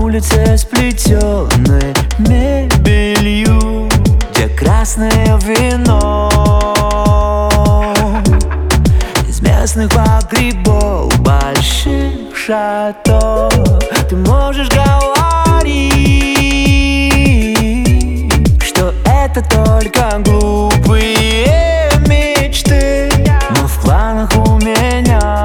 улице с плетеной мебелью, где красное вино из местных погребов, больших шато. Ты можешь говорить, что это только глупые мечты, но в планах у меня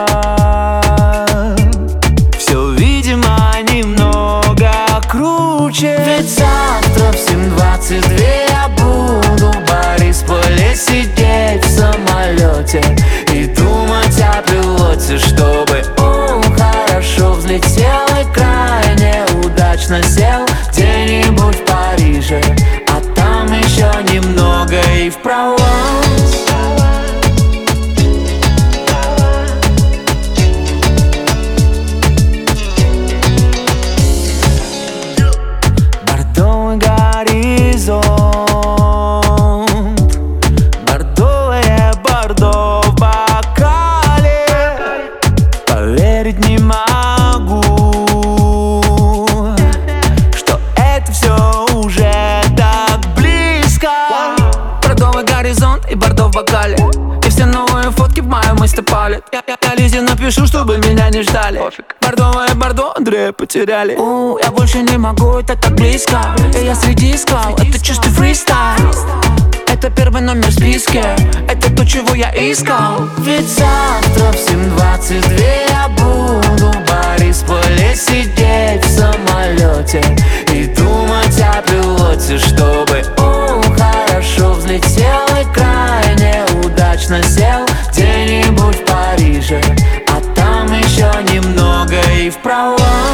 все, видимо, немного круче. Ведь завтра в 7:22 я буду в Борисполе сидеть в самолете и думать о пилоте, чтобы он хорошо взлетел и крайне удачно сел где-нибудь в Париже, а там еще немного и в Прованс. Бордовый горизонт, бордовое бордо в бокале. Поверить не могу, что это все уже так близко. Бордовый горизонт и бордо в бокале, и все новые фотки в моем инстапале. Я Лизе напишу, чтобы меня не ждали. Бордовое бордо Андрея потеряли. Я больше не могу, это так близко. И я среди скал, это чистый фристайл. Это первый номер в списке, это то, чего я искал. Ведь завтра в 7:22 я буду в Борисполе сидеть в самолете и думать о пилоте, чтобы он хорошо взлетел и крайне удачно сел где-нибудь в Париже, а там еще немного и в Прованс.